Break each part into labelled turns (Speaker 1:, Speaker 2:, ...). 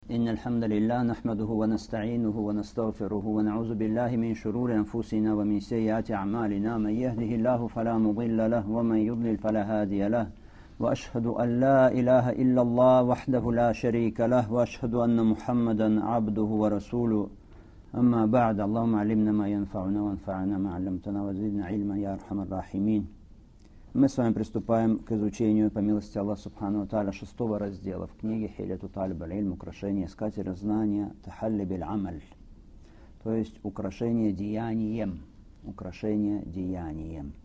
Speaker 1: إن الحمد لله نحمده ونستعينه ونستغفره ونعوذ بالله من شرور أنفسنا ومن سيئات أعمالنا من يهده الله فلا مضل له ومن يضلل فلا هادي له وأشهد أن لا إله إلا الله وحده لا شريك له وأشهد أن محمدا عبده ورسوله أما بعد اللهم علمنا ما ينفعنا وانفعنا ما علمتنا وزدنا علما يا أرحم الراحمين. Мы с вами приступаем к изучению, по милости Аллаха Субхану ва Тааля, 6 раздела в книге Хиляту Талиб аль-Илм, украшение искателя знания, Тахалли биль амаль, то есть украшение деянием, украшение деянием.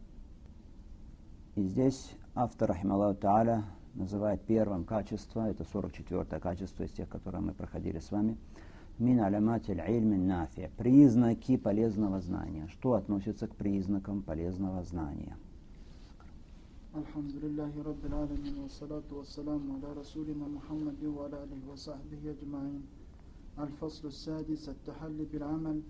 Speaker 1: И здесь автор, рахималлаху Тааля, называет первым качество, это 44-е качество из тех, которые мы проходили с вами, мин аляматиль ильмин нафи, признаки полезного знания. Что относится к признакам полезного знания?
Speaker 2: الحمد لله رب العالمين والصلاة والسلام على رسولنا محمد وعلى آله وصحبه أجمعين. الفصل السادس التحلي بالعمل.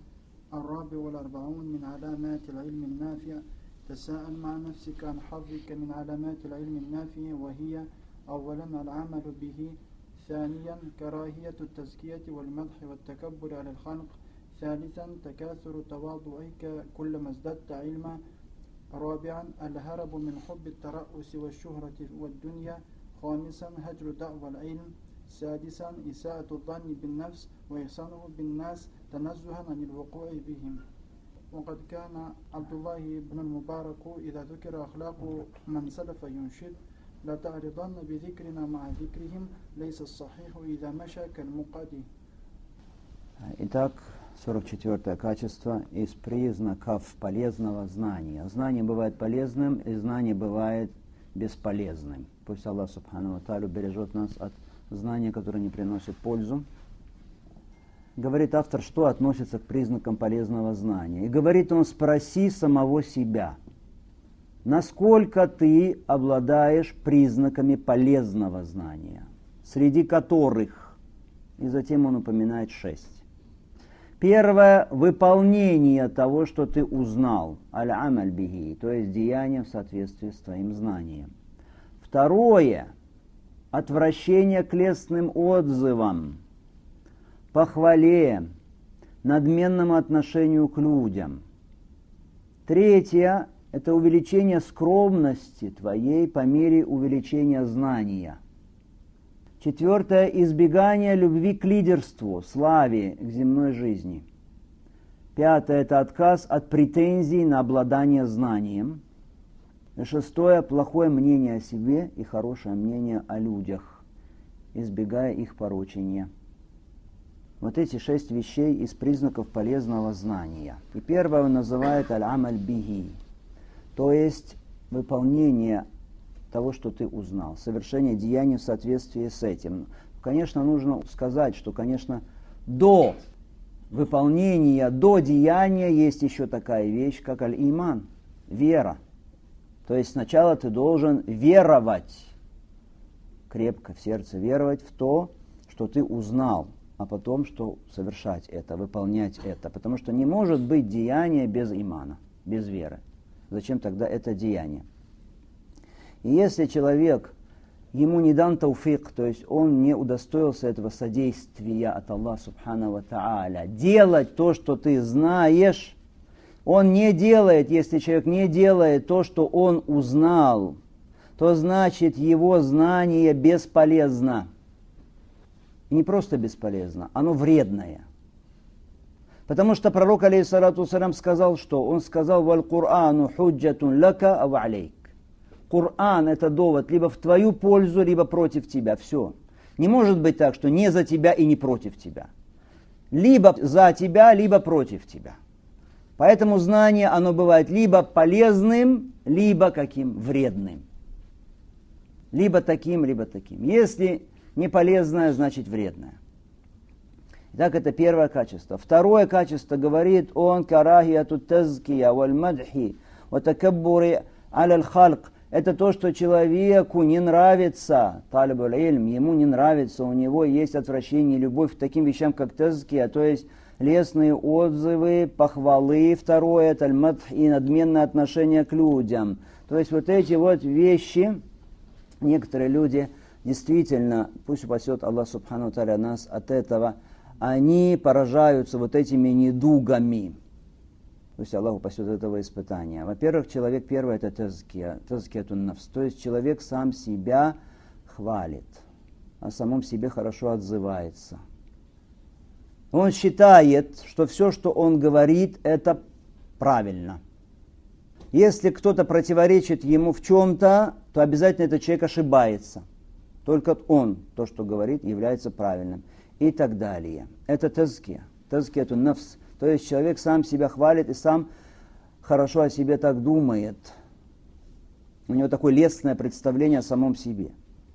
Speaker 2: 44 من علامات العلم النافع. تساءل مع نفسك عن حظك من علامات العلم النافع، وهي أولا العمل به، ثانيا كراهية التزكية والمدح والتكبر على الخلق، ثالثا تكاثر تواضعك كلما ازددت علما، رابعا الهرب من حب الترأس والشهرة والدنيا، خامسا هجر دعوى العلم، سادسا إساءة الظن بالنفس وإحسانه بالناس تنزها عن الوقوع بهم. وقد كان عبد الله بن المبارك إذا ذكر أخلاق من سلف ينشد: لا تعرضن بذكرنا مع ذكرهم، ليس الصحيح إذا مشى كالمقادي.
Speaker 1: Итак, 44-е качество из признаков полезного знания. Знание бывает полезным, и знание бывает бесполезным. Пусть Аллах Субхану ва Тааля бережет нас от знания, которое не приносит пользу. Говорит автор, что относится к признакам полезного знания. И говорит он: спроси самого себя, насколько ты обладаешь признаками полезного знания, среди которых, и затем он упоминает 6. Первое – выполнение того, что ты узнал, аль-амаль бихи, то есть деяние в соответствии с твоим знанием. Второе – отвращение к лестным отзывам, похвале, надменному отношению к людям. Третье – это увеличение скромности твоей по мере увеличения знания. Четвертое – избегание любви к лидерству, славе, к земной жизни. Пятое – это отказ от претензий на обладание знанием. И шестое – плохое мнение о себе и хорошее мнение о людях, избегая их порочения. Вот эти 6 вещей из признаков полезного знания. И первое он называет аль-амаль бихи, то есть выполнение того, что ты узнал, совершение деяний в соответствии с этим. Конечно, нужно сказать, что, конечно, до выполнения, до деяния есть еще такая вещь, как аль-иман, вера. То есть сначала ты должен веровать, крепко в сердце веровать в то, что ты узнал, а потом, что совершать это, выполнять это. Потому что не может быть деяния без имана, без веры. Зачем тогда это деяние? И если человек, ему не дан тауфик, то есть он не удостоился этого содействия от Аллаха Субхану ва Тааля, делать то, что ты знаешь, он не делает, если человек не делает то, что он узнал, то значит его знание бесполезно. И не просто бесполезно, оно вредное. Потому что пророк, алейхиссалату вассалям, сказал, что? Он сказал: «Валь Курану худжатун лака ав алейк». Коран – это довод либо в твою пользу, либо против тебя. Все. Не может быть так, что не за тебя и не против тебя. Либо за тебя, либо против тебя. Поэтому знание, оно бывает либо полезным, либо каким? Вредным. Либо таким, либо таким. Если не полезное, значит вредное. Итак, это первое качество. Второе качество, говорит он: карахияту тазкия валь мадхи ва такаббури аляль халк. Это то, что человеку не нравится, талибуль ильм, ему не нравится, у него есть отвращение, любовь к таким вещам, как тазкия, то есть лестные отзывы, похвалы. Второе – это аль-мадх и надменное отношение к людям. То есть вот эти вот вещи некоторые люди действительно, пусть упасет Аллах Субхану ва Тааля нас от этого, они поражаются вот этими недугами. Пусть Аллах упасет от этого испытания. Во-первых, человек первый это тазкиятун нафс, то есть человек сам себя хвалит, о самом себе хорошо отзывается. Он считает, что все, что он говорит, это правильно. Если кто-то противоречит ему в чем-то, то обязательно этот человек ошибается. Только он, то, что говорит, является правильным. И так далее. Это тазкиятун нафс. То есть человек сам себя хвалит и сам хорошо о себе так думает. У него такое лестное представление о самом себе.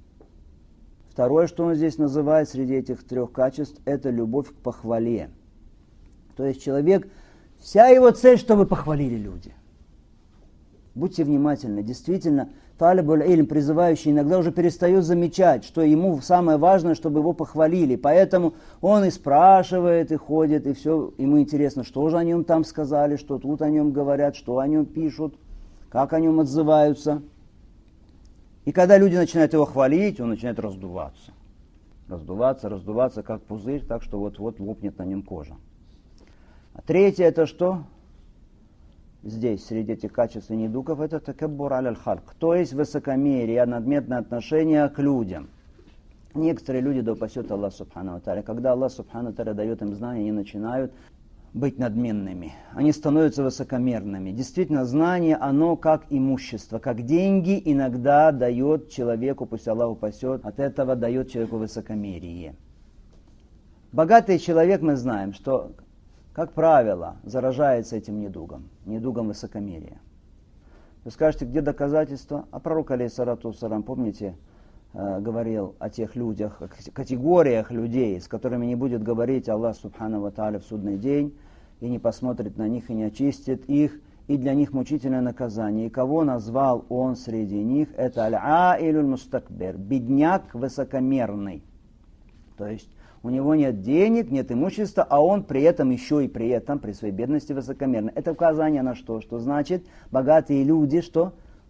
Speaker 1: Второе, что он здесь называет среди этих трех качеств, это любовь к похвале. То есть человек, вся его цель, чтобы похвалили люди. Будьте внимательны. Действительно, талиб аль-илм, призывающий, иногда уже перестает замечать, что ему самое важное, чтобы его похвалили. Поэтому он и спрашивает, и ходит, и все. Ему интересно, что же о нем там сказали, что тут о нем говорят, что о нем пишут, как о нем отзываются. И когда люди начинают его хвалить, он начинает раздуваться. Раздуваться, как пузырь, так что вот-вот лопнет на нем кожа. А третье это что? Здесь, среди этих качеств и недугов, это такаббур аль-халк, то есть высокомерие, надменное отношение к людям. Некоторые люди, да упасет Аллах Субхану ва Тааля, когда Аллах Субхану ва Тааля дает им знания, они начинают быть надменными, они становятся высокомерными. Действительно, знание, оно как имущество, как деньги иногда дает человеку, пусть Аллах упасет, от этого дает человеку высокомерие. Богатый человек, мы знаем, что, как правило, заражается этим недугом высокомерия. Вы скажете, где доказательства? А пророк, алейхиссалату вассалям, помните, говорил о тех людях, о категориях людей, с которыми не будет говорить Аллах Субхану ва Тааля в судный день, и не посмотрит на них, и не очистит их, и для них мучительное наказание. И кого назвал он среди них? Это аль-аилюль мустакбир, бедняк высокомерный. То есть у него нет денег, нет имущества, а он при этом еще и при этом, при своей бедности высокомерный. Это указание на что? Что значит, богатые люди, что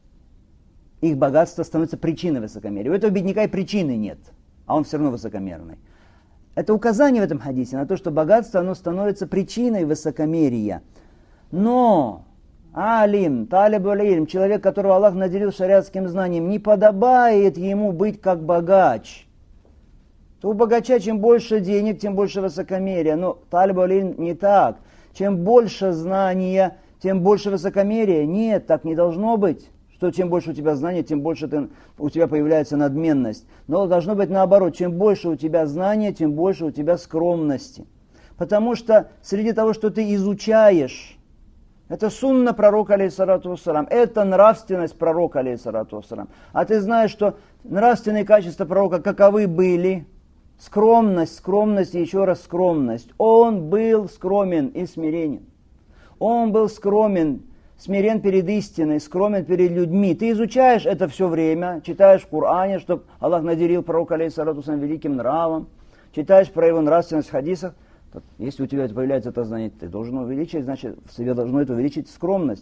Speaker 1: их богатство становится причиной высокомерия. У этого бедняка и причины нет, а он все равно высокомерный. Это указание в этом хадисе на то, что богатство оно становится причиной высокомерия. Но алим, талиб аль-илм, человек, которого Аллах наделил шариатским знанием, не подобает ему быть как богач. То у богача чем больше денег, тем больше высокомерия. Но талиб аль-илм не так. Чем больше знания, тем больше высокомерия. Нет, так не должно быть. Что чем больше у тебя знаний, тем больше у тебя появляется надменность. Но должно быть наоборот. Чем больше у тебя знания, тем больше у тебя скромности. Потому что среди того, что ты изучаешь, это сунна пророка, алейхиссалату вассалам, это нравственность пророка, алейхиссалату вассалам. А ты знаешь, что нравственные качества пророка каковы были? Скромность и еще раз скромность. Он был скромен и смиренен. Он был скромен, смирен перед истиной, скромен перед людьми. Ты изучаешь это все время, читаешь в Коране, что Аллах наделил пророка, алейхиссалату вассалам, великим нравом, читаешь про его нравственность в хадисах. Если у тебя появляется это знание, ты должен увеличить, значит, в себе должно это увеличить скромность.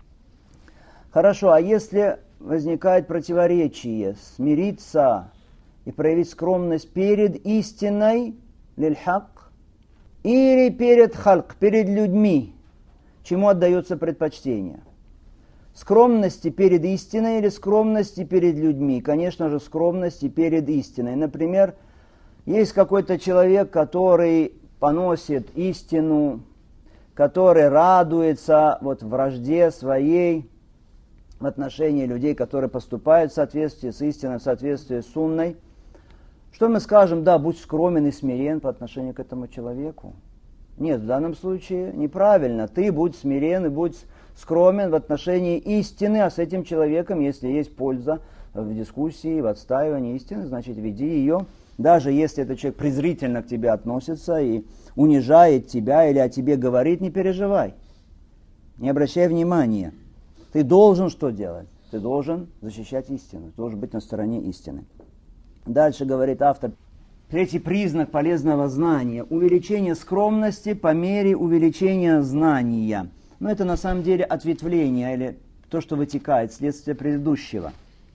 Speaker 1: Хорошо, а если возникает противоречие, смириться и проявить скромность перед истиной, лиль-хак, или перед халк, перед людьми, чему отдается предпочтение? Скромности перед истиной или скромности перед людьми? Конечно же, скромности перед истиной. Например, есть какой-то человек, который поносит истину, который радуется вражде своей в отношении людей, которые поступают в соответствии с истиной, в соответствии с сунной. Что мы скажем? Да, будь скромен и смирен по отношению к этому человеку. Нет, в данном случае неправильно. Ты будь смирен и будь скромен в отношении истины, а с этим человеком, если есть польза в дискуссии, в отстаивании истины, значит, веди ее. Даже если этот человек презрительно к тебе относится и унижает тебя или о тебе говорит, не переживай. Не обращай внимания. Ты должен что делать? Ты должен защищать истину. Ты должен быть на стороне истины. Дальше говорит автор. Третий признак полезного знания. Увеличение скромности по мере увеличения знания. Это на самом деле ответвление или то, что вытекает, следствие предыдущего.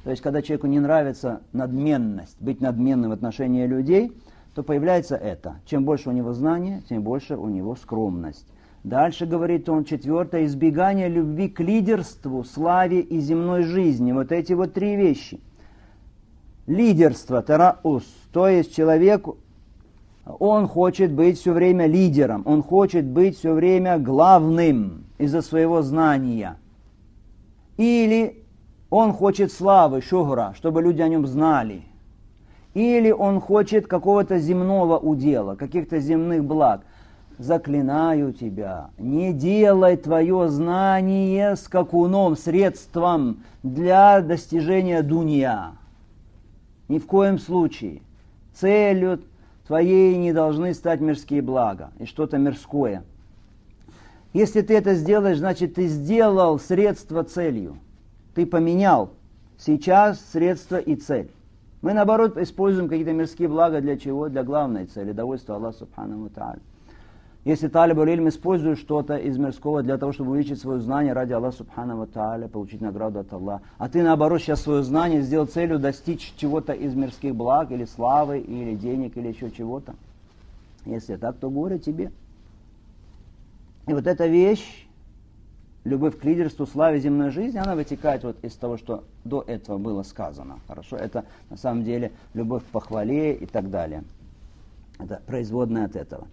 Speaker 1: То есть, когда человеку не нравится надменность, быть надменным в отношении людей, то появляется это. Чем больше у него знания, тем больше у него скромность. Дальше говорит он, 4, избегание любви к лидерству, славе и земной жизни. Вот эти вот 3 вещи. Лидерство, тараус, то есть человек, он хочет быть все время лидером, он хочет быть все время главным из-за своего знания. Или он хочет славы, шухра, чтобы люди о нем знали. Или он хочет какого-то земного удела, каких-то земных благ. Заклинаю тебя, не делай твое знание скакуном, средством для достижения дунья. Ни в коем случае. Целью твоей не должны стать мирские блага и что-то мирское. Если ты это сделаешь, значит ты сделал средство целью. Ты поменял сейчас средство и цель. Мы, наоборот, используем какие-то мирские блага для чего? Для главной цели, довольства Аллаха Субхану ва Тааля. Если талиб аль-илм использует что-то из мирского для того, чтобы увеличить свое знание ради Аллаха Субхану ва Тааля, получить награду от Аллаха, а ты, наоборот, сейчас свое знание сделал целью достичь чего-то из мирских благ, или славы, или денег, или еще чего-то. Если так, то горе тебе. И вот эта вещь, любовь к лидерству, славе, земной жизни, она вытекает вот из того, что до этого было сказано. Хорошо? Это на самом деле любовь к похвале и так далее. Это производное от этого.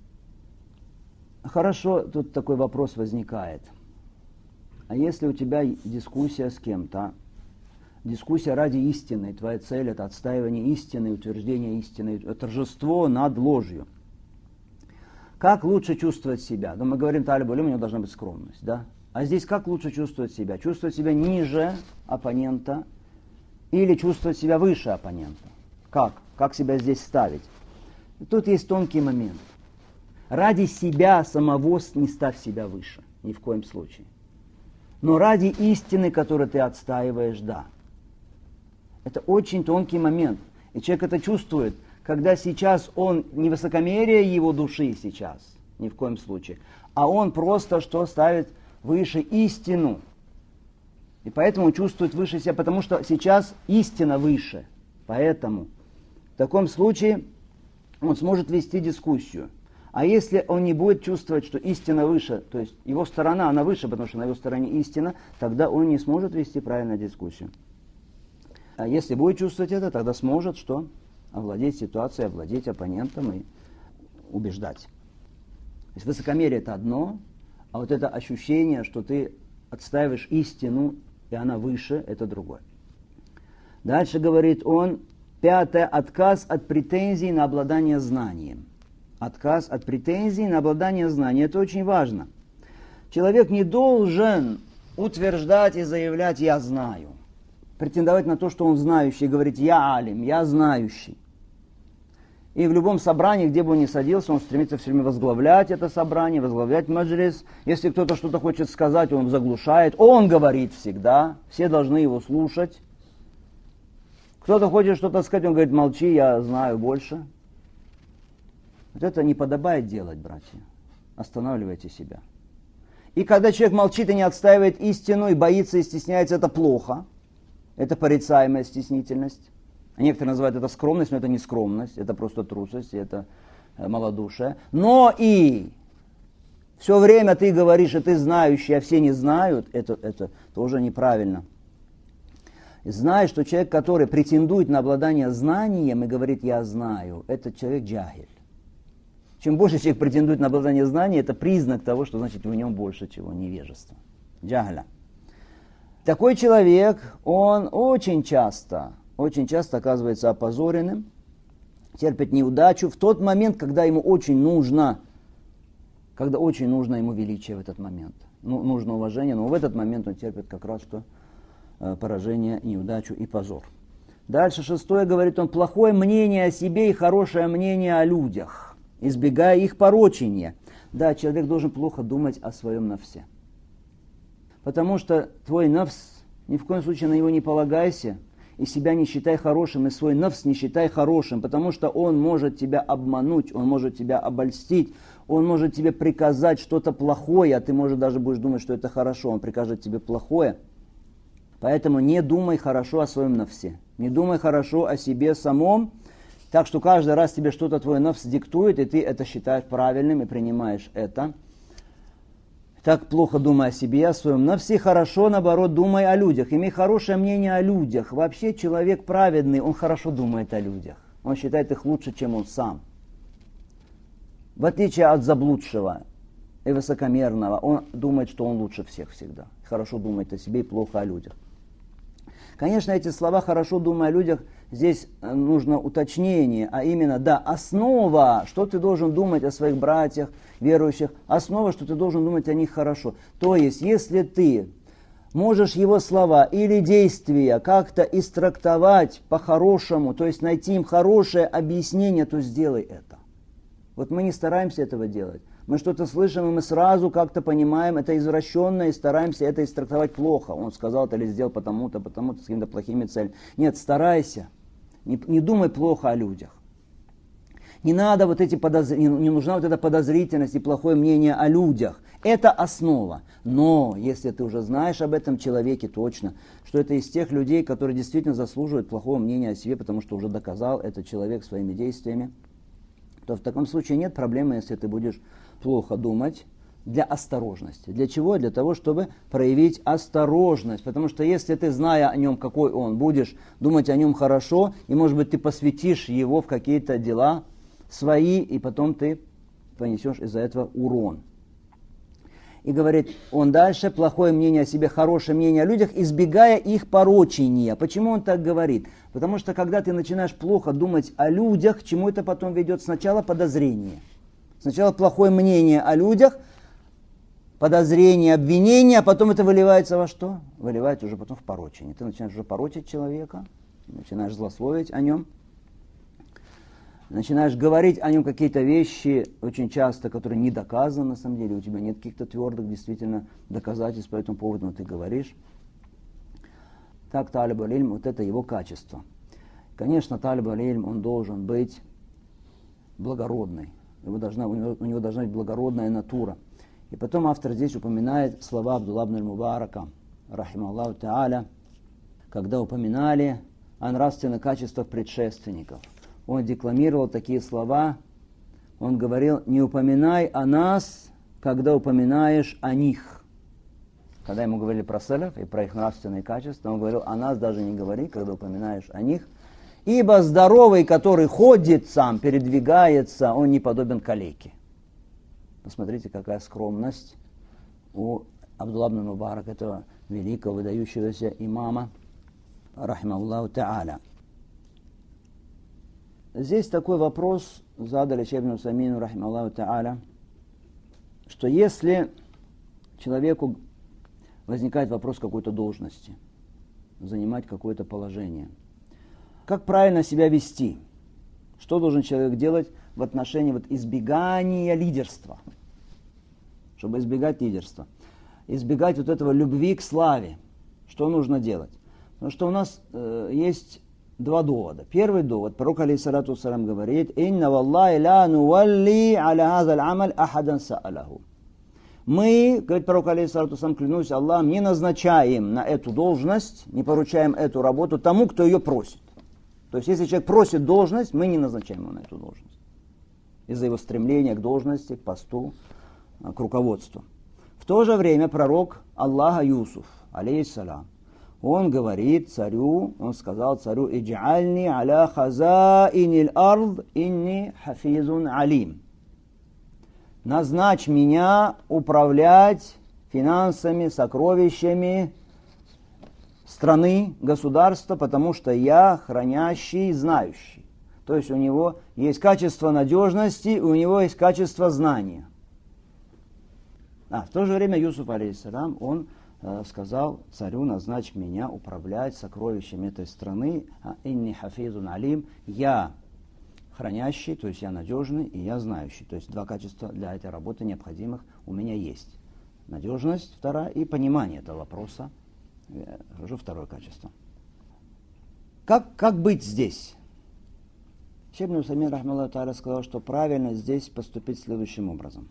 Speaker 1: Хорошо, тут такой вопрос возникает. А если у тебя дискуссия с кем-то, дискуссия ради истины, твоя цель это отстаивание истины, утверждение истины, торжество над ложью. Как лучше чувствовать себя? Да, мы говорим, талиб аль-илм, у него должна быть скромность, да? А здесь как лучше чувствовать себя? Чувствовать себя ниже оппонента или чувствовать себя выше оппонента? Как? Как себя здесь ставить? И тут есть тонкий момент. Ради себя самого не ставь себя выше, ни в коем случае. Но ради истины, которую ты отстаиваешь, да. Это очень тонкий момент. И человек это чувствует, когда сейчас он не высокомерие его души сейчас, ни в коем случае, а он просто что ставит выше истину. И поэтому чувствует выше себя, потому что сейчас истина выше. Поэтому в таком случае он сможет вести дискуссию. А если он не будет чувствовать, что истина выше, то есть его сторона, она выше, потому что на его стороне истина, тогда он не сможет вести правильную дискуссию. А если будет чувствовать это, тогда сможет что? Овладеть ситуацией, овладеть оппонентом и убеждать. То есть высокомерие это одно, а вот это ощущение, что ты отстаиваешь истину, и она выше, это другое. Дальше говорит он, 5. Отказ от претензий на обладание знанием. Отказ от претензий на обладание знанием. Это очень важно. Человек не должен утверждать и заявлять «я знаю». Претендовать на то, что он знающий, и говорить «я алим», «я знающий». И в любом собрании, где бы он ни садился, он стремится все время возглавлять это собрание, возглавлять маджлис. Если кто-то что-то хочет сказать, он заглушает. Он говорит всегда, все должны его слушать. Кто-то хочет что-то сказать, он говорит «молчи, я знаю больше». Вот это не подобает делать, братья. Останавливайте себя. И когда человек молчит и не отстаивает истину, и боится и стесняется, это плохо. Это порицаемая стеснительность. Некоторые называют это скромность, но это не скромность, это просто трусость, это малодушие. Но и все время ты говоришь, и ты знающий, а все не знают, это тоже неправильно. Знай, что человек, который претендует на обладание знанием и говорит «я знаю», этот человек джахиль. Чем больше человек претендует на обладание знанием, это признак того, что значит в нем больше чего, невежества. Джахля. Такой человек, он очень часто оказывается опозоренным, терпит неудачу в тот момент, когда ему очень нужно ему величие в этот момент. Нужно уважение, но в этот момент он терпит как раз что поражение, неудачу и позор. Дальше 6 говорит он, плохое мнение о себе и хорошее мнение о людях. Избегая их порочения. Да, человек должен плохо думать о своем нафсе. Потому что твой нафс, ни в коем случае на него не полагайся, и себя не считай хорошим, и свой нафс не считай хорошим, потому что он может тебя обмануть, он может тебя обольстить, он может тебе приказать что-то плохое, а ты, может, даже будешь думать, что это хорошо, он прикажет тебе плохое. Поэтому не думай хорошо о своем нафсе. Не думай хорошо о себе самом, так что каждый раз тебе что-то твой нафс диктует, и ты это считаешь правильным и принимаешь это. Так плохо думай о себе, о своем нафсе. Хорошо, наоборот, думай о людях. Имей хорошее мнение о людях. Вообще человек праведный, он хорошо думает о людях. Он считает их лучше, чем он сам. В отличие от заблудшего и высокомерного, он думает, что он лучше всех всегда. Хорошо думает о себе и плохо о людях. Конечно, эти слова «хорошо думай о людях» здесь нужно уточнение, а именно, да, основа, что ты должен думать о своих братьях, верующих, основа, что ты должен думать о них хорошо. То есть, если ты можешь его слова или действия как-то истрактовать по-хорошему, то есть найти им хорошее объяснение, то сделай это. Вот мы не стараемся этого делать. Мы что-то слышим, и мы сразу как-то понимаем, это извращенно, и стараемся это истрактовать плохо. Он сказал это или сделал потому-то, с какими-то плохими целями. Нет, старайся. Не думай плохо о людях. Не надо вот эти не нужна вот эта подозрительность и плохое мнение о людях. Это основа. Но если ты уже знаешь об этом человеке точно, что это из тех людей, которые действительно заслуживают плохого мнения о себе, потому что уже доказал этот человек своими действиями, то в таком случае нет проблемы, если ты будешь плохо думать, для осторожности. Для чего? Для того, чтобы проявить осторожность. Потому что если ты, зная о нем, какой он, будешь думать о нем хорошо, и, может быть, ты посвятишь его в какие-то дела свои, и потом ты понесешь из-за этого урон. И говорит он дальше, плохое мнение о себе, хорошее мнение о людях, избегая их порочения. Почему он так говорит? Потому что когда ты начинаешь плохо думать о людях, к чему это потом ведет? Сначала подозрение. Сначала плохое мнение о людях, подозрение, обвинение, а потом это выливается во что? Выливается уже потом в порочение. Ты начинаешь уже порочить человека, начинаешь злословить о нем, начинаешь говорить о нем какие-то вещи, очень часто, которые не доказаны на самом деле, у тебя нет каких-то твердых действительно доказательств по этому поводу, но ты говоришь. Так талиб аль-илм, вот это его качество. Конечно, талиб аль-илм, он должен быть благородный. У него должна быть благородная натура. И потом автор здесь упоминает слова Абдулла ибн аль-Мубарака, рахимахуллаху та'аля, когда упоминали о нравственных качествах предшественников. Он декламировал такие слова, он говорил: не упоминай о нас, когда упоминаешь о них. Когда ему говорили про салаф и про их нравственные качества, он говорил: о нас даже не говори, когда упоминаешь о них. Ибо здоровый, который ходит сам, передвигается, он не подобен калеке. Посмотрите, какая скромность у Абдулла ибн Мубарака, этого великого, выдающегося имама, рахимахуллаху та'аля. Здесь такой вопрос задали Шейх ибн Усаймину, рахимахуллаху та'аля, что если человеку возникает вопрос какой-то должности, занимать какое-то положение, как правильно себя вести? Что должен человек делать в отношении избегания лидерства? Чтобы избегать лидерства. Избегать вот этого любви к славе. Что нужно делать? Потому что у нас есть два довода. Первый довод. Пророк алейхиссалату вассалям говорит: «Инна валлахи ла нувалли аля хазаль амаль ахадан са'алаху». Мы, говорит пророк алейхиссалату вассалям, клянусь Аллахом, не назначаем на эту должность, не поручаем эту работу тому, кто ее просит. То есть, если человек просит должность, мы не назначаем его на эту должность. Из-за его стремления к должности, к посту, к руководству. В то же время пророк Аллаха Юсуф, алейхиссалям, он говорит царю, он сказал царю: «Идж'альни аля хазаинил ард, инни хафизун алим». Назначь меня управлять финансами, сокровищами страны, государства, потому что я хранящий, знающий. То есть у него есть качество надежности, у него есть качество знания. В то же время Юсуф, алейхиссалям, он сказал царю: назначь меня управлять сокровищами этой страны, инни хафизун алим, я хранящий, то есть я надежный, и я знающий. То есть два качества для этой работы необходимых у меня есть. Надежность, вторая, и понимание этого вопроса. Уже второе качество. Как быть здесь? Шейх ибн Усаймин, рахмаллаху та'аля, сказал, что правильно здесь поступить следующим образом.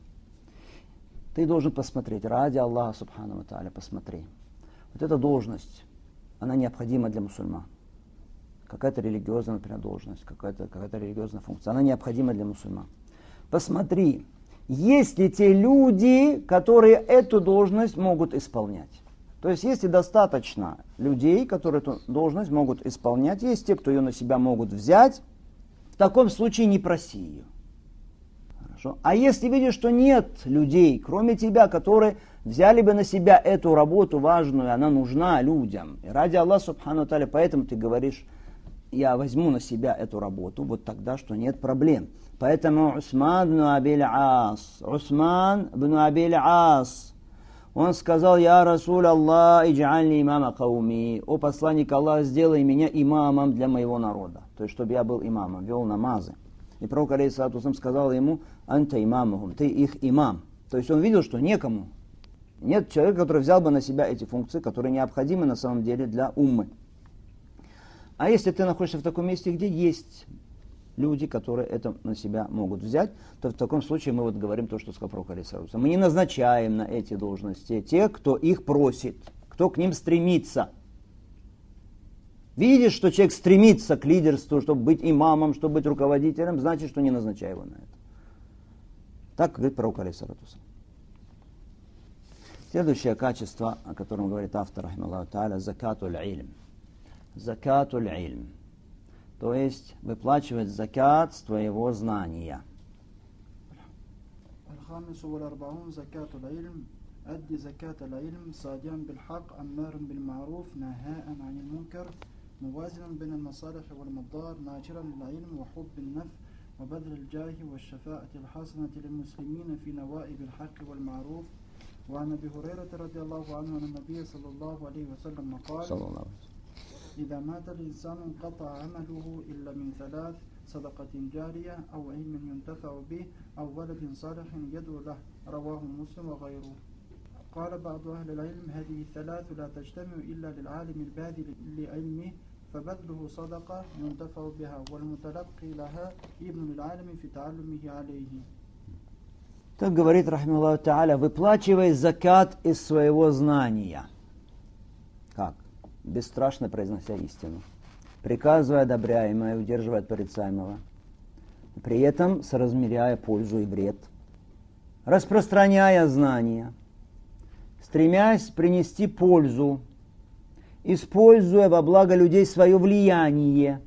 Speaker 1: Ты должен посмотреть, ради Аллаха субхану ва та'аля, посмотри. Вот эта должность, она необходима для мусульман. Какая-то религиозная, например, должность, какая-то религиозная функция, она необходима для мусульман. Посмотри, есть ли те люди, которые эту должность могут исполнять. То есть, если достаточно людей, которые эту должность могут исполнять, есть те, кто ее на себя могут взять, в таком случае не проси ее. Хорошо? А если видишь, что нет людей, кроме тебя, которые взяли бы на себя эту работу важную, она нужна людям, и ради Аллаха Субхану Тааля, поэтому ты говоришь, я возьму на себя эту работу, вот тогда, что нет проблем. Поэтому Усман бн Абиль Ас, он сказал, я Расуль Аллах, идж'альни имама кауми, о посланник Аллаха, сделай меня имамом для моего народа. То есть, чтобы я был имамом, вел намазы. И пророк алейхиссалату вассалям сказал ему, анта имамухум, ты их имам. То есть, он видел, что некому. Нет человека, который взял бы на себя эти функции, которые необходимы на самом деле для уммы. А если ты находишься в таком месте, где есть люди, которые это на себя могут взять, то в таком случае мы вот говорим то, что сказал пророк алейхиссалату. Мы не назначаем на эти должности тех, кто их просит, кто к ним стремится. Видишь, что человек стремится к лидерству, чтобы быть имамом, чтобы быть руководителем, значит, что не назначай его на это. Так говорит пророк алейхиссалату. Следующее качество, о котором говорит автор, рахималлаху тааля, закатуль илм. Закатуль илм. То есть выплачивать закат с твоего знания.
Speaker 2: الخامس والأربعون زكاة العلم أدي زكاة العلم صادعا بالحق أمار بالمعروف نهاء عن المنكر موازنا بين المصالح والمضار ناجرا للعلم وحب النفع وبذل الجاه والشفاعة الحسنة للمسلمين في نوائب الحق والمعروف. وعن أبي هريرة رضي الله عنه أن النبي صلى الله عليه وسلم قال إذا مات الإنسان انقطع عمله إلا من ثلاث صدقة جارية أو علم ينتفع به أو ولد صالح يدعو له رواه مسلم وغيره. قال بعض أهل العلم هذه الثلاث لا تجتمع إلا للعالم الباذل لعلمه فبذله صدقة ينتفع بها والمتلقي لها ابن العالم في تعلمه عليه.
Speaker 1: Так говорит, рахималлаху тааля, выплачивай закат из своего знания. Как? Бесстрашно произнося истину, приказывая одобряемое, удерживая от порицаемого, при этом соразмеряя пользу и вред, распространяя знания, стремясь принести пользу, используя во благо людей свое влияние,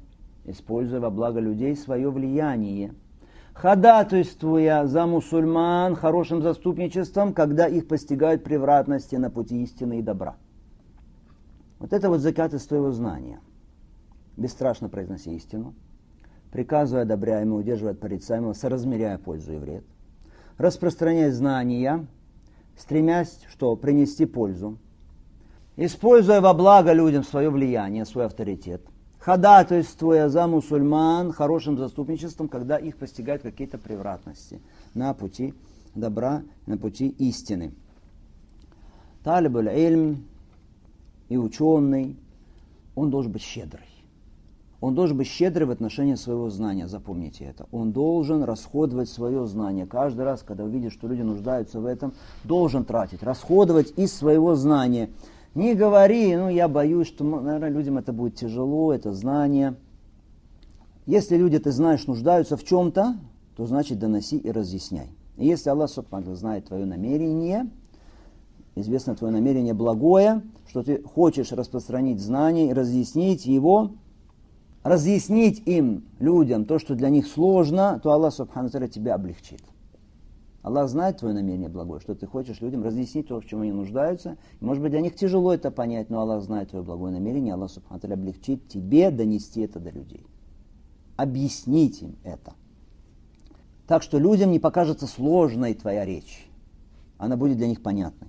Speaker 1: ходатайствуя за мусульман хорошим заступничеством, когда их постигают превратности на пути истины и добра. Вот это вот закат из твоего знания. Бесстрашно произноси истину, приказывая одобряемого, удерживая от порицаемого, соразмеряя пользу и вред, распространяя знания, стремясь, что принести пользу, используя во благо людям свое влияние, свой авторитет, ходатайствуя за мусульман хорошим заступничеством, когда их постигают какие-то превратности на пути добра, на пути истины. Талибуль ильм и ученый, он должен быть щедрый. Он должен быть щедрый в отношении своего знания, запомните это. Он должен расходовать свое знание. Каждый раз, когда увидишь, что люди нуждаются в этом, должен тратить, расходовать из своего знания. Не говори, я боюсь, что, наверное, людям это будет тяжело, это знание. Если люди, ты знаешь, нуждаются в чем-то, то значит доноси и разъясняй. И если Аллах Субхану знает твое намерение, известно твое намерение благое, что ты хочешь распространить знание и разъяснить его, разъяснить им, людям, то, что для них сложно, то Аллах Субхану Тааля тебя облегчит. Аллах знает твое намерение благое, что ты хочешь людям разъяснить то, в чем они нуждаются. И, может быть, для них тяжело это понять, но Аллах знает твое благое намерение, Аллах Субхану Тааля облегчит тебе донести это до людей. Объяснить им это. Так что людям не покажется сложной твоя речь. Она будет для них понятной.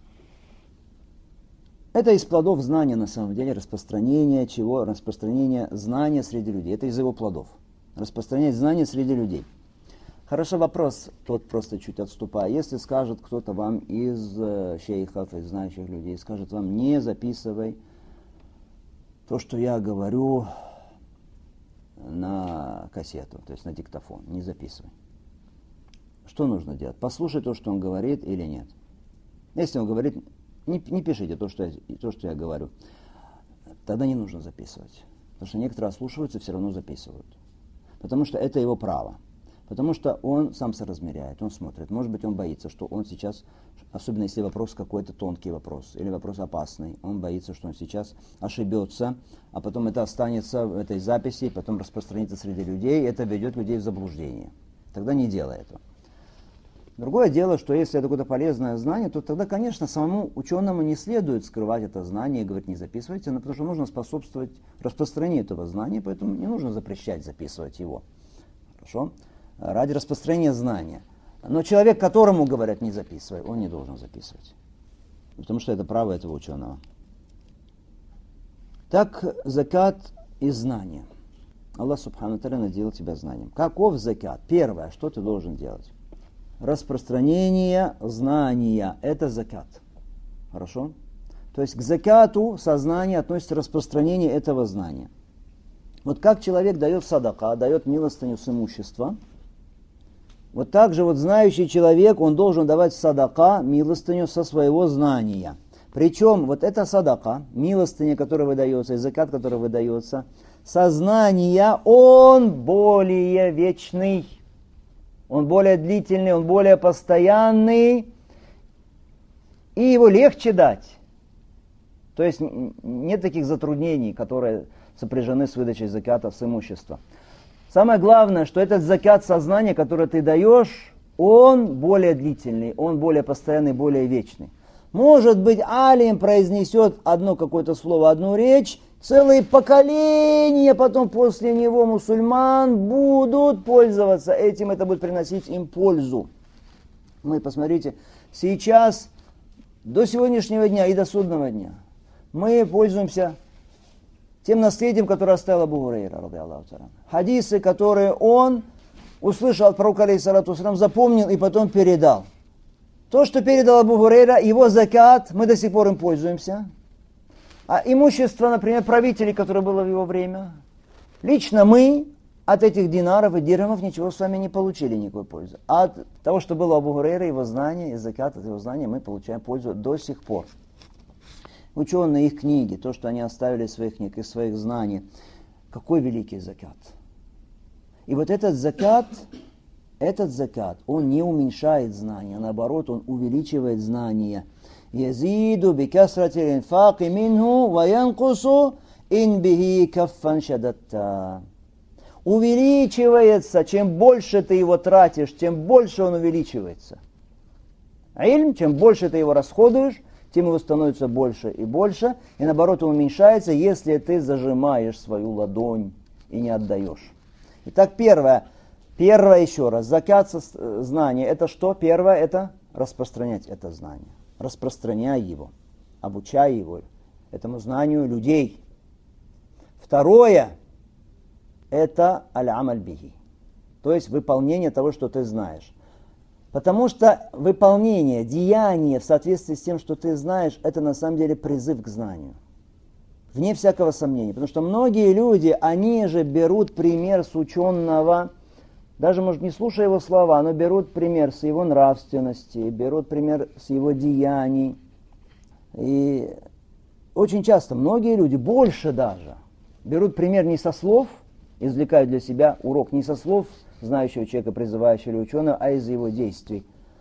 Speaker 1: Это из плодов знания, на самом деле, распространение чего? Распространение знания среди людей. Это из его плодов. Распространять знания среди людей. Хорошо, вопрос, тот просто чуть отступая. Если скажет кто-то вам из шейхов, из знающих людей, скажет вам, не записывай то, что я говорю, на кассету, то есть на диктофон, не записывай. Что нужно делать? Послушай то, что он говорит или нет. Если он говорит, не пишите то, что я говорю. тогда не нужно записывать. Потому что некоторые ослушиваются и все равно записывают. Потому что это его право. Потому что он сам соразмеряет, он смотрит. Может быть, он боится, что он сейчас, особенно если вопрос какой-то тонкий вопрос, или вопрос опасный, он боится, что он сейчас ошибется, а потом это останется в этой записи, потом распространится среди людей, и это ведет людей в заблуждение. Тогда не делай этого. Другое дело, что если это какое-то полезное знание, то тогда, конечно, самому ученому не следует скрывать это знание и говорить, не записывайте, но потому что нужно способствовать распространению этого знания, поэтому не нужно запрещать записывать его. Хорошо? Ради распространения знания. Но человек, которому говорят, не записывай, он не должен записывать. Потому что это право этого ученого. Так, закат из знания. Аллах Субхану Тааля наделил тебя знанием. Каков закат? Первое, что ты должен делать? Распространение знания. Это закат. Хорошо? То есть к закату сознания относится распространение этого знания. Вот как человек дает садака, дает милостыню с имущества, вот так же вот знающий человек, он должен давать садака, милостыню со своего знания. Причем вот эта садака, милостыня, которая выдается, и закат, который выдается, сознание, он более вечный, он более длительный, он более постоянный, и его легче дать. То есть нет таких затруднений, которые сопряжены с выдачей заката с имущества. Самое главное, что этот закат сознания, который ты даешь, он более длительный, он более постоянный, более вечный. Может быть, алим произнесет одно какое-то слово, одну речь, целые поколения потом после него мусульман будут пользоваться этим, это будет приносить им пользу. Мы, посмотрите, сейчас, до сегодняшнего дня и до судного дня, мы пользуемся тем наследием, которое оставил Абу Хурайра, хадисы, которые он услышал от пророка, алейхиссалату вассалям, запомнил и потом передал. То, что передал Абу Хурайра, его закат, мы до сих пор им пользуемся. А имущество, например, правителей, которое было в его время, лично мы от этих динаров и дирхамов ничего с вами не получили, никакой пользы. А от того, что было у Абу Хурайра, его знания, и закат от его знания, мы получаем пользу до сих пор. Ученые, их книги, то, что они оставили из своих книг, из своих знаний, какой великий закат. И вот этот закат, он не уменьшает знания, наоборот, он увеличивает знания. Язиду бикасрати линфаки минху ва янкусу ин бихи каффан шадатта. Увеличивается, чем больше ты его тратишь, тем больше он увеличивается. Ильм, чем больше ты его расходуешь, тем его становится больше и больше, и наоборот он уменьшается, если ты зажимаешь свою ладонь и не отдаешь. Итак, первое еще раз, закат знания, это что? Первое, это распространять это знание. Распространяй его, обучай его, этому знанию людей. Второе, это аль-амаль бихи, то есть выполнение того, что ты знаешь. Потому что выполнение, деяние в соответствии с тем, что ты знаешь, это на самом деле призыв к знанию. Вне всякого сомнения. Потому что многие люди, они же берут пример с ученого, даже, может, не слушая его слова, но берут пример с его нравственности, берут пример с его деяний. И очень часто многие люди, больше даже, берут пример не со слов, извлекают для себя урок не со слов знающего человека, призывающего или ученого, а из его действий.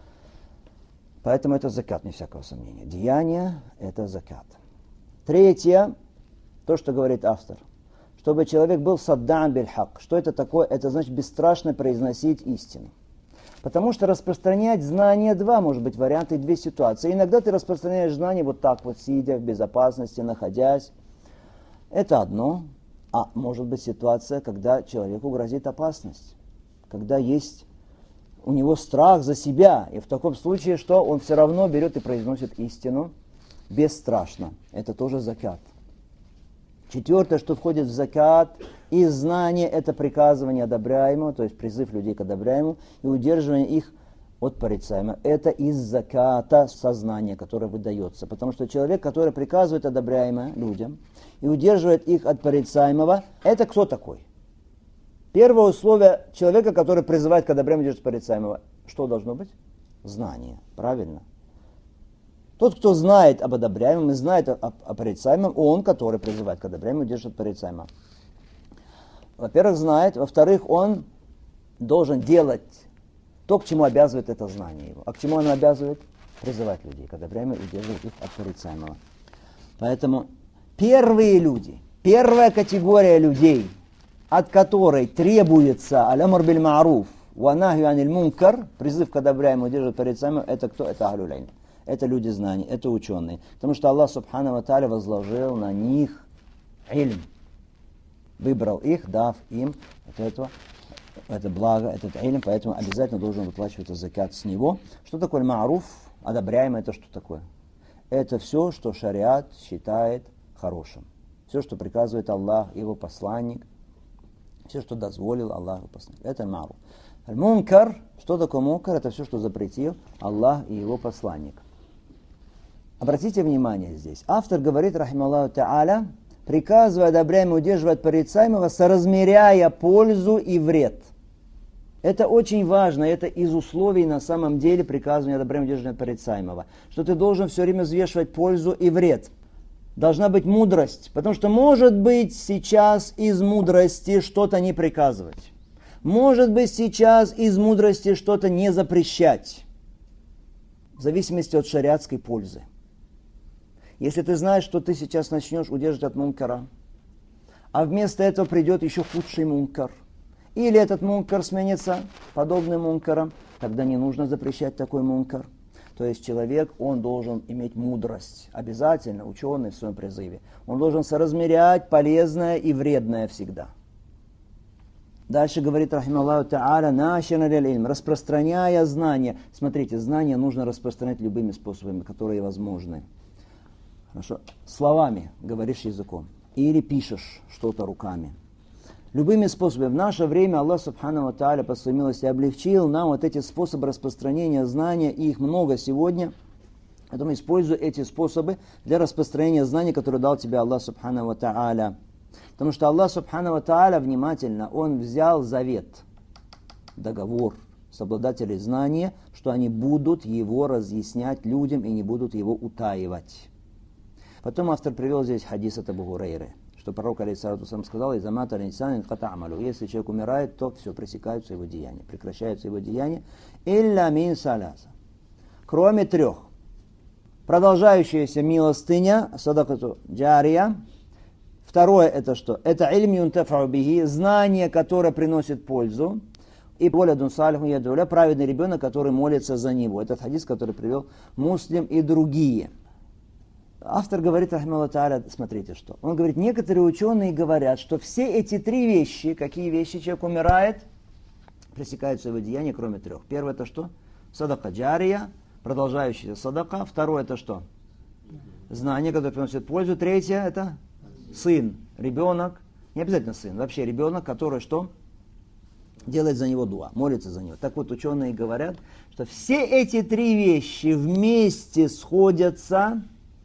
Speaker 1: Поэтому это закат, не всякого сомнения. Деяние – это закат. Третье, то, что говорит автор. Чтобы человек был садда'ан биль-хак. Что это такое? Это значит бесстрашно произносить истину. Потому что распространять знания два, может быть, варианты, две ситуации. Иногда ты распространяешь знания вот так вот, сидя в безопасности, находясь. Это одно. А может быть ситуация, когда человеку грозит опасность. Когда есть у него страх за себя. И в таком случае, что он все равно берет и произносит истину бесстрашно. Это тоже закат. Четвертое, что входит в закат, из знания, это приказывание одобряемого, то есть призыв людей к одобряемому, и удерживание их от порицаемого. Это из заката сознания, которое выдается. Потому что человек, который приказывает одобряемое людям и удерживает их от порицаемого, это кто такой? Первое условие человека, который призывает к одобряемому, удерживает порицаемого, что должно быть? Знание, правильно? Тот, кто знает об одобряемом и знает о порицаемом, он, который призывает к одобряемому, держит порицаемого. Во-первых, знает. Во-вторых, он должен делать то, к чему обязывает это знание его. А к чему он обязывает? Призывать людей к одобряемому и удерживать их от порицаемого. Поэтому первые люди, первая категория людей, от которой требуется аль-амр биль-ма'руф ва нахью аниль мункар, призыв к одобряемому, удерживать порицаемого, это кто? Это ахлюль илм. Это люди знаний, это ученые. Потому что Аллах Субхану ва Тааля возложил на них ильм. Выбрал их, дав им это благо, этот ильм, поэтому обязательно должен выплачиваться закат с него. Что такое ма'руф? Одобряемое, это что такое? Это все, что шариат считает хорошим. Все, что приказывает Аллах и его посланник. Все, что дозволил Аллах и его посланник. Это ма'руф. Мункар, что такое мункар? Это все, что запретил Аллах и его посланник. Обратите внимание здесь. Автор говорит, рахималлаху та'аля, приказывая одобряемого удерживать порицаемого, соразмеряя пользу и вред. Это очень важно, это из условий на самом деле приказывания одобряемого удерживать порицаемого. Что ты должен все время взвешивать пользу и вред. Должна быть мудрость, потому что может быть сейчас из мудрости что-то не приказывать. Может быть сейчас из мудрости что-то не запрещать. В зависимости от шариатской пользы. Если ты знаешь, что ты сейчас начнешь удерживать от мункара, а вместо этого придет еще худший мункар, или этот мункар сменится подобным мункаром, тогда не нужно запрещать такой мункар. То есть человек, он должен иметь мудрость, обязательно, ученый в своем призыве. Он должен соразмерять полезное и вредное всегда. Дальше говорит, рахималлаху та'аля, нашина лиль-илм, распространяя знания. Смотрите, знания нужно распространять любыми способами, которые возможны. Хорошо. Словами говоришь языком. Или пишешь что-то руками. Любыми способами. В наше время Аллах Субхану ва Тааля по своей милости облегчил нам вот эти способы распространения знания, и их много сегодня. Поэтому используй эти способы для распространения знаний, которые дал тебе Аллах Субхану ва Тааля. Потому что Аллах Субхану ва Тааля, внимательно, Он взял завет, договор с обладателей знания, что они будут его разъяснять людям и не будут его утаивать. Потом автор привел здесь хадис от Абу Гурейры, что пророк алейхиссалату вассалям сказал: «Изамата аль-инсан инката амалу». Если человек умирает, то все, пресекаются его деяния, прекращаются его деяния. «Илля мин саляса». Кроме трех. Продолжающаяся милостыня, садакату джария. Второе это что? Это ильм юнтафау бихи, знание, которое приносит пользу. И воля салиху ядуля, праведный ребенок, который молится за него. Этот хадис, который привел Муслим и другие. Автор говорит, рахималлаху та'аля, смотрите что. Он говорит, некоторые ученые говорят, что все эти три вещи, какие вещи человек умирает, пресекаются его деяния, кроме трех. Первое это что? Садака джария, продолжающаяся садака. Второе это что? Знание, которое приносит пользу. Третье это сын, ребенок. Не обязательно сын, вообще ребенок, который что? Делает за него дуа, молится за него. Так вот, ученые говорят, что все эти три вещи вместе сходятся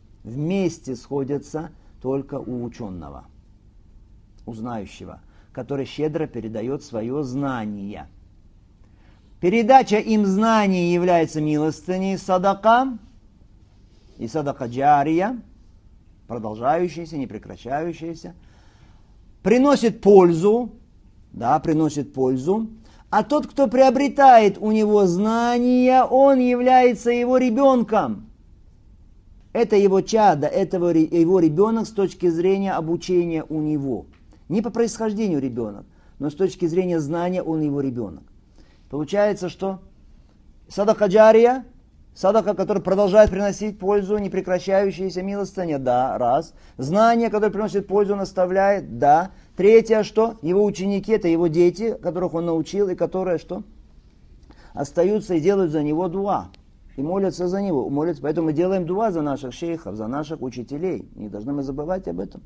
Speaker 1: только у ученого, у знающего, который щедро передает свое знание. Передача им знаний является милостыней садака и садака джария, продолжающаяся, не прекращающаяся, приносит пользу, приносит пользу, а тот, кто приобретает у него знания, он является его ребенком. Это его чадо, это его ребенок с точки зрения обучения у него. Не по происхождению ребенок, но с точки зрения знания он его ребенок. Получается, что садака джария, садака, который продолжает приносить пользу, не прекращающаяся милостыня, да, раз. Знание, которое приносит пользу, наставляет, да. Третье, что? Его ученики, это его дети, которых он научил, и которые, что? Остаются и делают за него дуа. И молятся за него. Молятся. Поэтому мы делаем дуа за наших шейхов, за наших учителей. Не должны мы забывать об этом.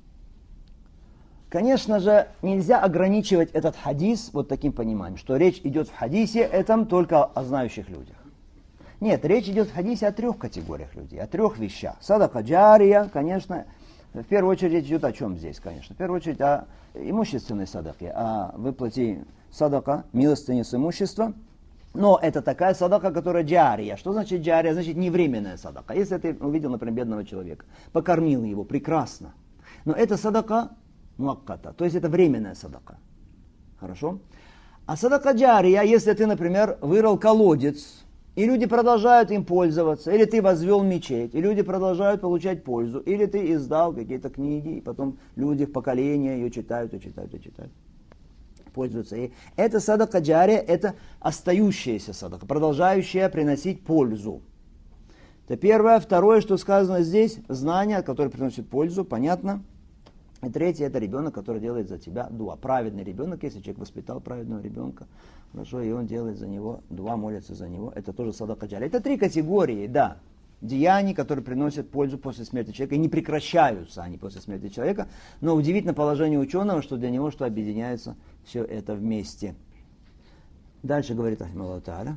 Speaker 1: Конечно же, нельзя ограничивать этот хадис вот таким пониманием, что речь идет в хадисе этом только о знающих людях. Нет, речь идет в хадисе о трех категориях людей, о трех вещах. Садака джария, конечно, в первую очередь речь идет о чем здесь, конечно. В первую очередь о имущественной садаке, о выплате садака, милостыни с имущества. Но это такая садака, которая джария. Что значит джария? Значит невременная садака. Если ты увидел, например, бедного человека, покормил его, прекрасно. Но это садака муакката, то есть это временная садака. Хорошо? А садака джария, если ты, например, вырыл колодец, и люди продолжают им пользоваться, или ты возвел мечеть, и люди продолжают получать пользу, или ты издал какие-то книги, и потом люди в поколение ее читают, пользуются ей. Это садака джария, это остающаяся садака, продолжающая приносить пользу. Это первое. Второе, что сказано здесь, знание, которое приносит пользу, понятно. И третье, это ребенок, который делает за тебя дуа. Праведный ребенок, если человек воспитал праведного ребенка, хорошо, и он делает за него дуа, молится за него, это тоже садака джария. Это три категории, да, деяний, которые приносят пользу после смерти человека, и не прекращаются они после смерти человека, но удивительно положение ученого, что для него что объединяется все это вместе. Дальше говорит Рахималлаху тааля.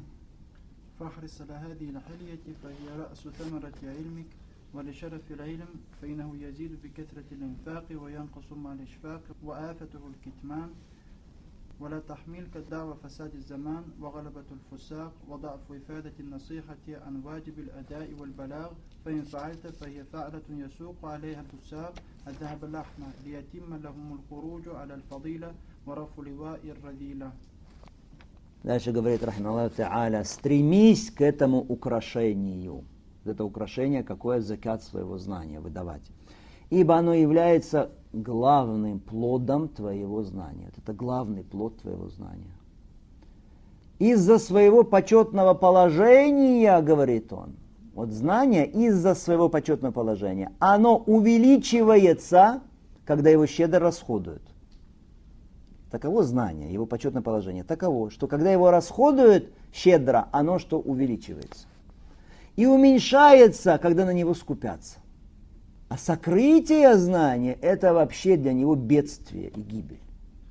Speaker 2: ولشرف العلم فإنه يزيد بكثرة الإنفاق وينقص مع الإشفاق وآفته الكتمان ولا تحملك الدعوة فساد الزمان وغلبة الفساق وضعف إفادة النصيحة عن واجب الأداء والبلاغ فإن فعلت فهي فعلة يسوق عليها الفساق الذهب الأحمر ليتم لهم الخروج على الفضيلة ورفع لواء الرذيلة.
Speaker 1: Дальше говорит Рахималлаху тааля, стремись к этому украшению. Это украшение, какое закат своего знания выдавать. Ибо оно является главным плодом твоего знания. Это главный плод твоего знания. Из-за своего почетного положения, говорит он, вот знание из-за своего почетного положения, оно увеличивается, когда его щедро расходуют. Таково знание, его почетное положение. Таково, что когда его расходуют щедро, оно что увеличивается. И уменьшается, когда на него скупятся. А сокрытие знания – это вообще для него бедствие и гибель.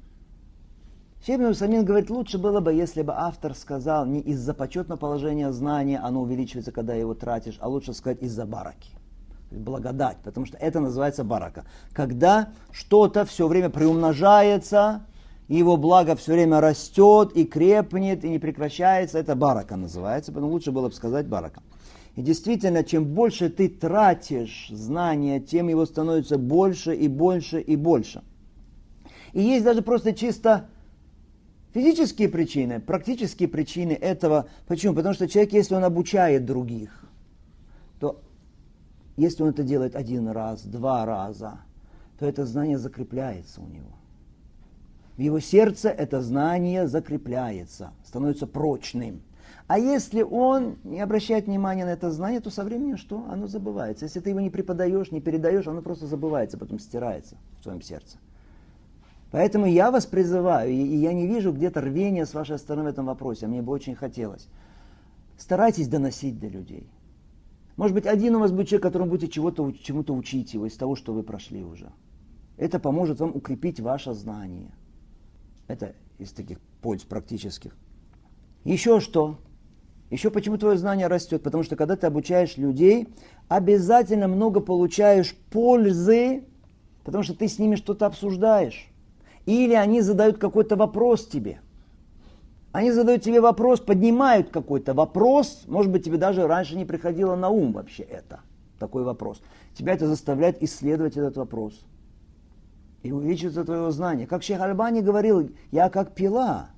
Speaker 1: Шейх ибн Усаймин говорит, лучше было бы, если бы автор сказал, не из-за почетного положения знания оно увеличивается, когда его тратишь, а лучше сказать из-за бараки. Благодать, потому что это называется барака. Когда что-то все время приумножается, и его благо все время растет и крепнет, и не прекращается, это барака называется, поэтому лучше было бы сказать барака. И действительно, чем больше ты тратишь знания, тем его становится больше и больше и больше. И есть даже просто чисто физические причины, практические причины этого. Почему? Потому что человек, если он обучает других, то если он это делает один раз, два раза, то это знание закрепляется у него. В его сердце это знание закрепляется, становится прочным. А если он не обращает внимания на это знание, то со временем что? Оно забывается. Если ты его не преподаешь, не передаешь, оно просто забывается, потом стирается в своем сердце. Поэтому я вас призываю, и я не вижу где-то рвения с вашей стороны в этом вопросе, а мне бы очень хотелось. Старайтесь доносить до людей. Может быть, один у вас будет человек, которому будете чему-то учить его из того, что вы прошли уже. Это поможет вам укрепить ваше знание. Это из таких польз практических. Еще что? Еще почему твое знание растет? Потому что когда ты обучаешь людей, обязательно много получаешь пользы, потому что ты с ними что-то обсуждаешь. Или они задают какой-то вопрос тебе. Они задают тебе вопрос, поднимают какой-то вопрос, может быть, тебе даже раньше не приходило на ум вообще это, такой вопрос. Тебя это заставляет исследовать этот вопрос. И увеличивается твое знание. Как шейх Альбани говорил, я как пила,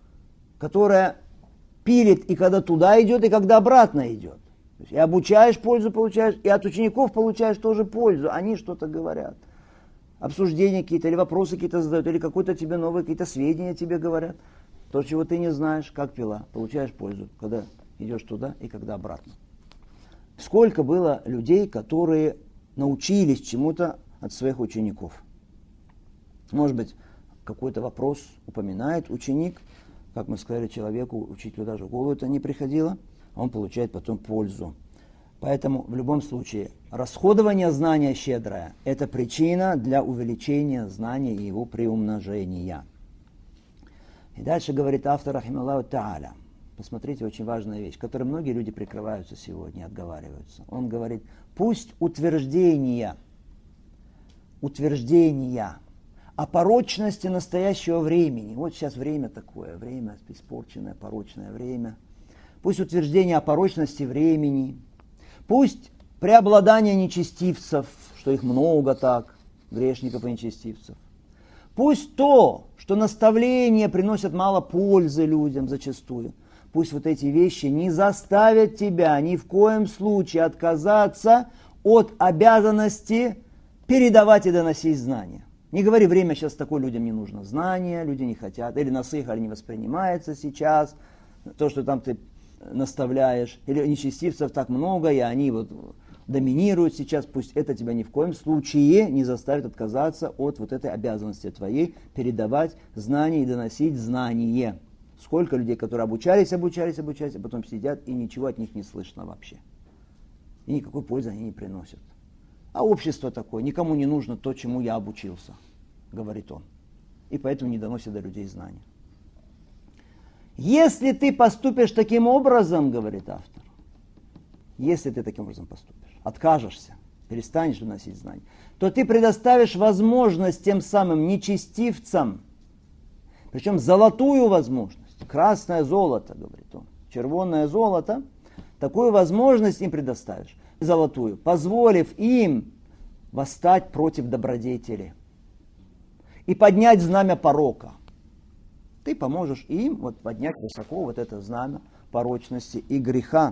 Speaker 1: которая пилит и когда туда идет, и когда обратно идет. То есть и обучаешь, пользу получаешь, и от учеников получаешь тоже пользу. Они что-то говорят. Обсуждения какие-то, или вопросы какие-то задают, или какое-то тебе новое, какие-то сведения тебе говорят. То, чего ты не знаешь, как пила, получаешь пользу, когда идешь туда и когда обратно. Сколько было людей, которые научились чему-то от своих учеников. Может быть, какой-то вопрос упоминает ученик, как мы сказали, человеку, учителю даже в голову это не приходило, он получает потом пользу. Поэтому в любом случае расходование знания щедрое – это причина для увеличения знания и его приумножения. И дальше говорит автор, рахималлаху тааля, посмотрите, очень важная вещь, которой многие люди прикрываются сегодня, отговариваются. Он говорит, пусть утверждения о порочности настоящего времени. Вот сейчас время такое, время испорченное, порочное время. Пусть утверждение о порочности времени, пусть преобладание нечестивцев, что их много так, грешников и нечестивцев. Пусть то, что наставления приносят мало пользы людям зачастую, пусть вот эти вещи не заставят тебя ни в коем случае отказаться от обязанности передавать и доносить знания. Не говори, время сейчас такое, людям не нужно знания, люди не хотят, или насыха не воспринимается сейчас, то, что там ты наставляешь, или нечестивцев так много, и они вот доминируют сейчас, пусть это тебя ни в коем случае не заставит отказаться от вот этой обязанности твоей передавать знания и доносить знание. Сколько людей, которые обучались, а потом сидят и ничего от них не слышно вообще. И никакой пользы они не приносят. А общество такое, никому не нужно то, чему я обучился, говорит он. И поэтому не доносит до людей знания. Если ты поступишь таким образом, говорит автор, если ты таким образом поступишь, откажешься, перестанешь доносить знания, то ты предоставишь возможность тем самым нечестивцам, причем золотую возможность, красное золото, говорит он, червонное золото, такую возможность им предоставишь, золотую, позволив им восстать против добродетели и поднять знамя порока. Ты поможешь им вот поднять высоко вот это знамя порочности и греха.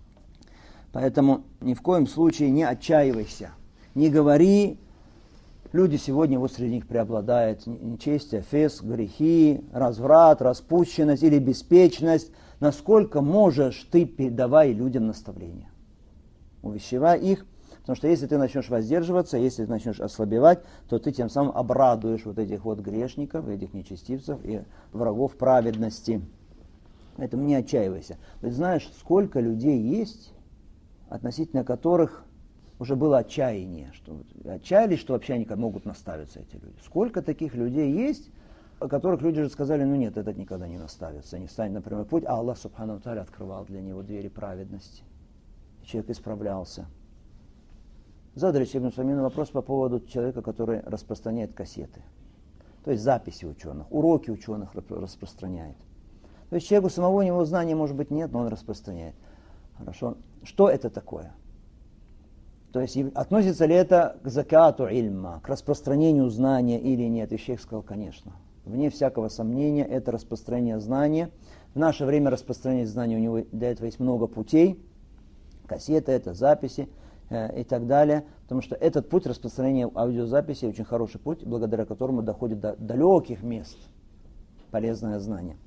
Speaker 1: Поэтому ни в коем случае не отчаивайся, не говори. Люди сегодня, вот среди них преобладает нечестие, фиск, грехи, разврат, распущенность или беспечность. Насколько можешь, ты передавай людям наставления. Увещевай их, потому что если ты начнешь воздерживаться, если ты начнешь ослабевать, то ты тем самым обрадуешь вот этих вот грешников, этих нечестивцев и врагов праведности. Поэтому не отчаивайся. Ты знаешь, сколько людей есть, относительно которых уже было отчаяние, что отчаялись, что вообще они могут наставиться, эти люди. Сколько таких людей есть, о которых люди уже сказали, ну нет, этот никогда не наставится, не станет на прямой путь, а Аллах Субхану ва Тааля открывал для него двери праведности. Человек исправлялся. Задали Ибн Усаймину вопрос по поводу человека, который распространяет кассеты. То есть записи ученых, уроки ученых распространяет. То есть человеку самого у него знания, может быть, нет, но он распространяет. Хорошо. Что это такое? То есть относится ли это к закату ильма, к распространению знания или нет? И шейх сказал, конечно. Вне всякого сомнения, это распространение знания. В наше время распространение знания у него для этого есть много путей. Кассеты, это записи и так далее. Потому что этот путь распространения аудиозаписи очень хороший путь, благодаря которому доходит до далеких мест полезное знание.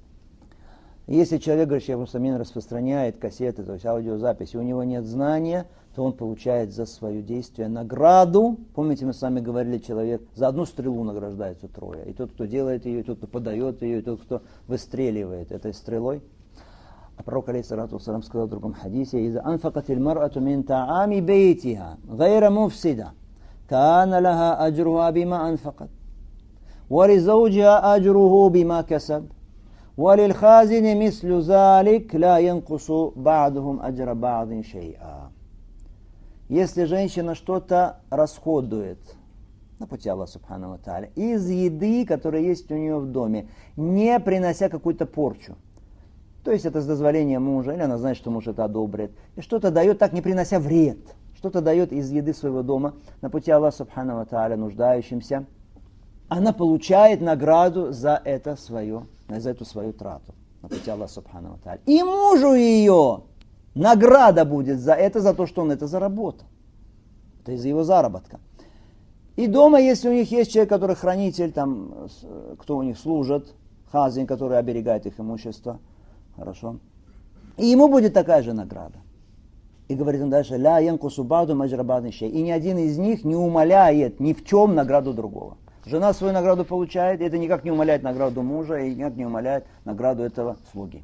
Speaker 1: Если человек, говорит, Шейх Усаймин, распространяет кассеты, то есть аудиозаписи, у него нет знания, то он получает за свое действие награду. Помните, мы с вами говорили, человек за одну стрелу награждается трое. И тот, кто делает ее, и тот, кто подает ее, и тот, кто выстреливает этой стрелой. А пророк, алейхиссалату вассалам, сказал в другом хадисе: «Иза анфакат иль-мар'ату мин та'ами бейтиха, гайра муфсида, кана лаха аджруха бима анфакат, ва ли зауджиха аджруху бима касаб, ва лил хазини мислю залик, ла янкусу ба'духум аджра ба'дин шей'a». Если женщина что-то расходует на пути Аллаха Субхану ва Тааля из еды, которая есть у нее в доме, не принося какую-то порчу, то есть это с дозволения мужа, или она знает, что муж это одобрит, и что-то дает так, не принося вред, что-то дает из еды своего дома на пути Аллаха Субхану ва Тааля нуждающимся, она получает награду за эту свою трату на пути Аллаха Субхану ва Тааля. И мужу ее награда будет за это, за то, что он это заработал. Это из-за его заработка. И дома, если у них есть человек, который хранитель, там, кто у них служит, хазин, который оберегает их имущество, хорошо, и ему будет такая же награда. И говорит он дальше: «Ля янкусу ба'ду маджра ба'дин шей». И ни один из них не умаляет ни в чем награду другого. Жена свою награду получает, и это никак не умаляет награду мужа, и никак не умаляет награду этого слуги.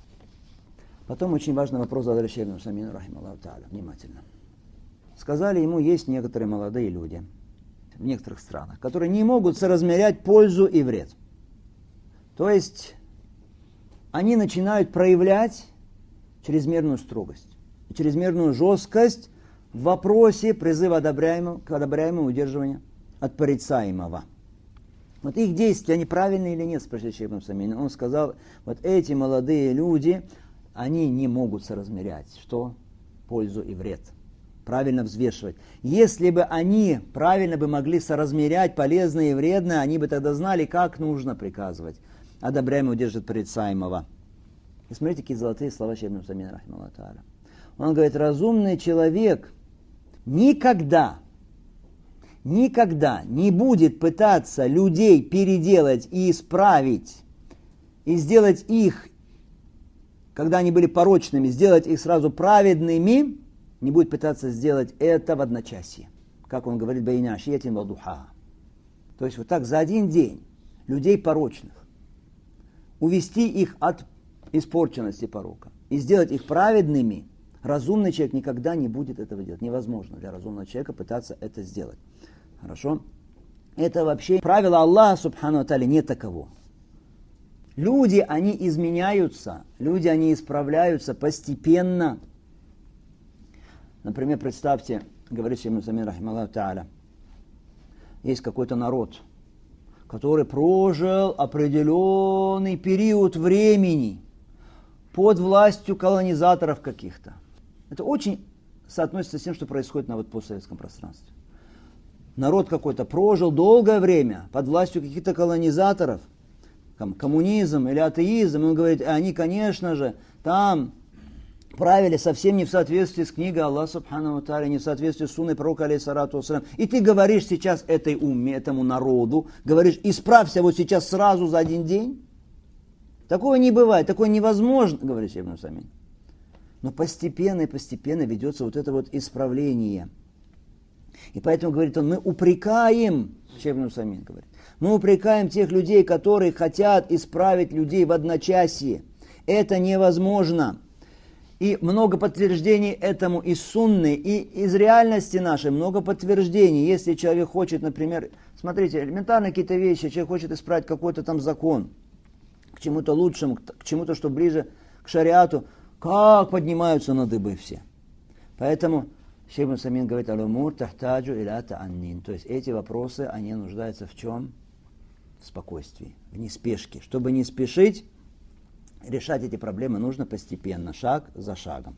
Speaker 1: Потом очень важный вопрос задали Шейх Ибн Усаймин, рахималлаху тааля, внимательно. Сказали ему, есть некоторые молодые люди в некоторых странах, которые не могут соразмерять пользу и вред. То есть они начинают проявлять чрезмерную строгость, чрезмерную жесткость в вопросе призыва к одобряемому удерживанию от порицаемого. Вот их действия, они правильные или нет, спросил шейх Ибн Усаймин. Он сказал, вот эти молодые люди, они не могут соразмерять, что пользу и вред. Правильно взвешивать. Если бы они правильно бы могли соразмерять полезное и вредное, они бы тогда знали, как нужно приказывать. Одобряемого удержит порицаемого. И смотрите, какие золотые слова шейха Ибн Усаймина, рахимахуллаху тааля. Он говорит, разумный человек никогда не будет пытаться людей переделать и исправить, и сделать их, когда они были порочными, сделать их сразу праведными, не будет пытаться сделать это в одночасье. Как он говорит, «Байна ашиятин ва духа». То есть вот так за один день людей порочных, увести их от испорченности порока и сделать их праведными, разумный человек никогда не будет этого делать. Невозможно для разумного человека пытаться это сделать. Хорошо? Это вообще правило Аллаха, субхану ва тааля, не таково. Люди, они изменяются, люди, они исправляются постепенно. Например, представьте, говорит шейх Ибн Усаймин, рахимахуллаху тааля, есть какой-то народ, который прожил определенный период времени под властью колонизаторов каких-то. Это очень соотносится с тем, что происходит на постсоветском пространстве. Народ какой-то прожил долгое время под властью каких-то колонизаторов, коммунизм или атеизм, и он говорит, они, конечно же, там правили совсем не в соответствии с книгой Аллаха субхану ва тааля, не в соответствии с сунной пророка алейхиссалату вассалям. И ты говоришь сейчас этой умме, этому народу, говоришь, исправься вот сейчас сразу за один день. Такого не бывает, такое невозможно, говорит шейх Ибн Усаймин. Но постепенно ведется вот это вот исправление. И поэтому, говорит он, мы упрекаем, шейх Ибн Усаймин говорит, мы упрекаем тех людей, которые хотят исправить людей в одночасье. Это невозможно. И много подтверждений этому из сунны, и из реальности нашей много подтверждений. Если человек хочет, например, смотрите, элементарные какие-то вещи, человек хочет исправить какой-то там закон, к чему-то лучшему, к чему-то, что ближе к шариату, как поднимаются на дыбы все. Поэтому шейх Ибн Усаймин говорит, аль-умур тахтаджу иля та'аннин. То есть эти вопросы, они нуждаются в чем? В спокойствии, в неспешке. Чтобы не спешить, решать эти проблемы нужно постепенно, шаг за шагом.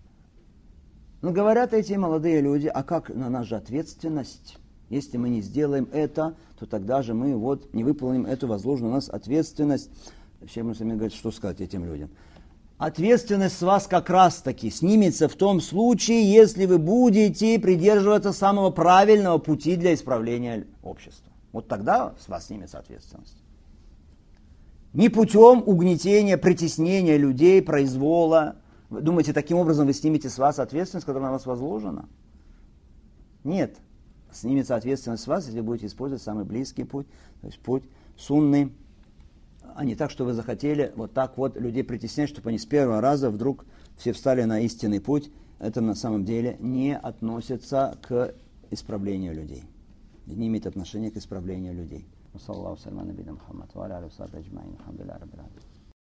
Speaker 1: Но говорят эти молодые люди, а как на нас же ответственность? Если мы не сделаем это, то тогда же мы вот не выполним эту возложенную на нас ответственность. Шейх Ибн Усаймин говорит, что сказать этим людям? Ответственность с вас как раз таки снимется в том случае, если вы будете придерживаться самого правильного пути для исправления общества. Вот тогда с вас снимется ответственность. Не путем угнетения, притеснения людей, произвола. Вы думаете, таким образом вы снимете с вас ответственность, которая на вас возложена? Нет. Снимется ответственность с вас, если вы будете использовать самый близкий путь, то есть путь сунны, а не так, что вы захотели вот так вот людей притеснять, чтобы они с первого раза вдруг все встали на истинный путь. Это на самом деле не относится к исправлению людей. Не имеет отношения к исправлению людей.